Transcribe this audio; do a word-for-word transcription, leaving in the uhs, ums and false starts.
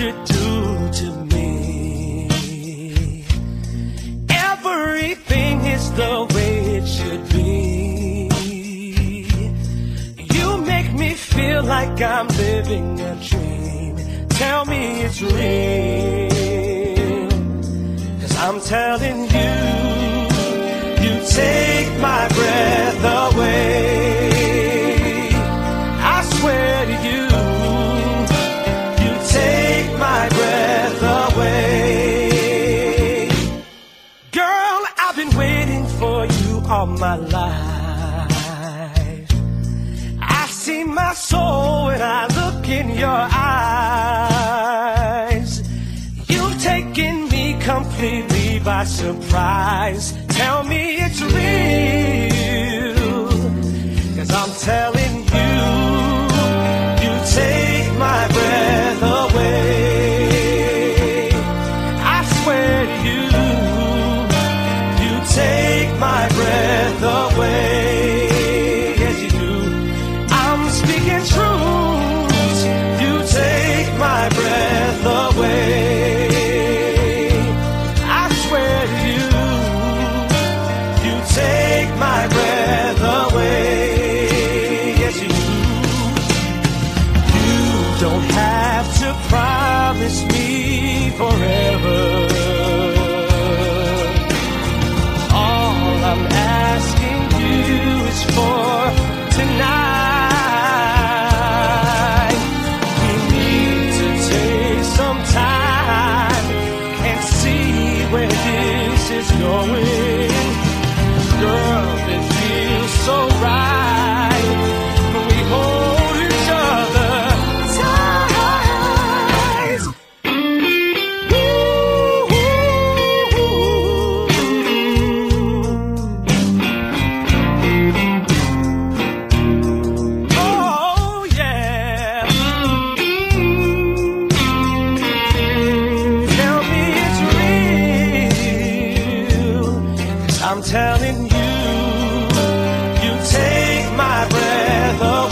you do to me. Everything is the way it should be. You make me feel like I'm living a dream. Tell me it's real, 'cause I'm telling you, you take my breath away. I swear to you, you take my breath away. Girl, I've been waiting for you all my life. I see my soul when I look in your eyes. You've taken me completely by surprise. Tell me it's real, 'cause I'm telling you, you take my breath away. I swear to you, you take my breath away. Yes, you do. I'm speaking truth. You take my breath away. I swear to you, you take my breath away. Yes, you do. You don't have to promise me forever. All I'm asking you is for tonight. We need to take some time and see where this is going. Girl, it feels so right when we hold each other tight. Oh, yeah. Tell me it's real, 'cause I'm telling you, you take my breath away.